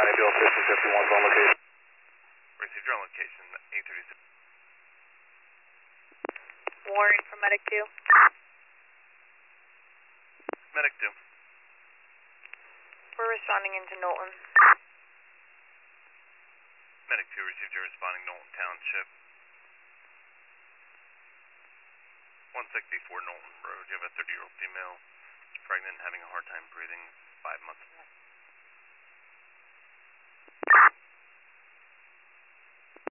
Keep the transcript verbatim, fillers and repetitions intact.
Bill fifteen fifty-one on location. Received your location, eight thirty-six. Warren from Medic two. Medic two. We're responding into Knowlton. Medic two received your responding Knowlton Township. one sixty-four Knowlton Road. You have a thirty-year-old female, pregnant, having a hard time breathing, five months old.